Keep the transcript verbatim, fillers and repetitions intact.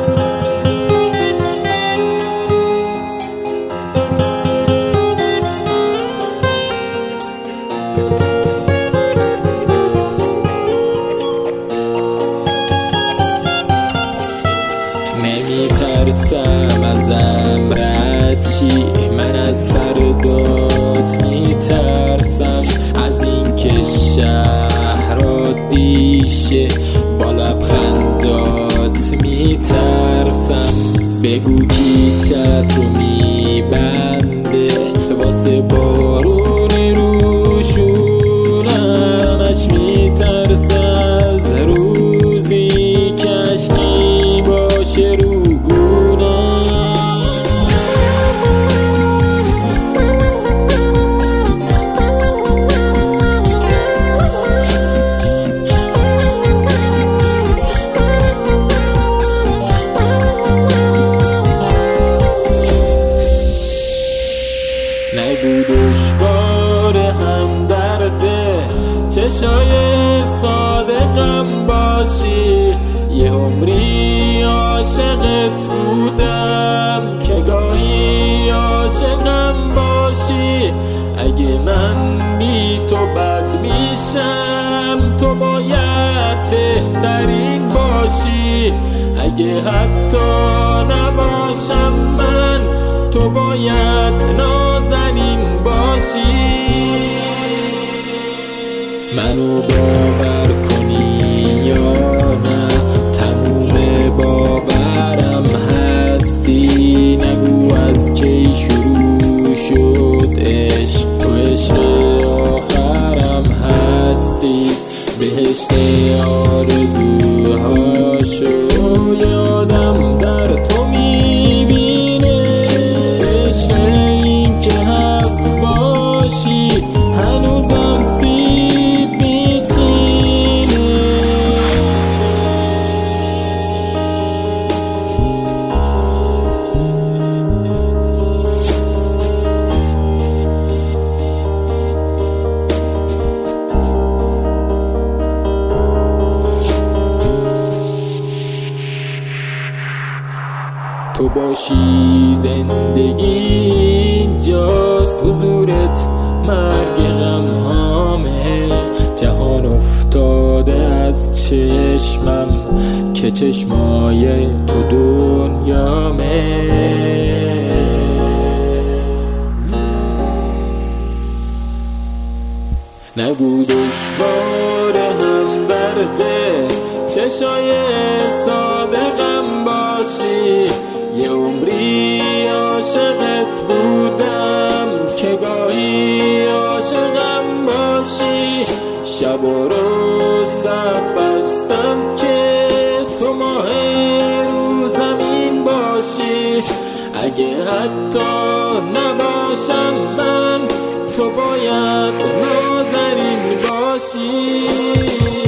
نمیترسم ازم رد شی، من از فردات میترسم، از این که شهر عادیشه با لبخندات میترسم. بگو کی چت رو میبنده واسه بارون روشونمش، میترسه از روزی کشکی باشه رو نگو دشوار هم درده، چشای صادقم باشی، یه عمری عاشقت بودم که گاهی عاشقم باشی. اگه من بی تو بد میشم تو باید بهترین باشی، اگه حتی نباشم من تو باید نازنین باشی. منو باور کنی یا نه تموم باورم هستی، نگو از کی شروع شد عشق، تو عشق آخرم هستی. بهشت آرزوهاشو یادم در تو میبینه، عشق این که حق باشی هنوزم سیب میچینه. تو باشی زندگی اینجاست، حضورت مرگ غمهامه، جهان افتاده از چشمم که چشمای تو دنیامه. نگو دشوار هم درده، چشای صادقم باشی، یه عمری عاشقت بودم که گاهی عاشقم باشی. شب و روز صف بستم که تو ماه رو زمین باشی، اگه حتی نباشم من تو باید نازنین باشی.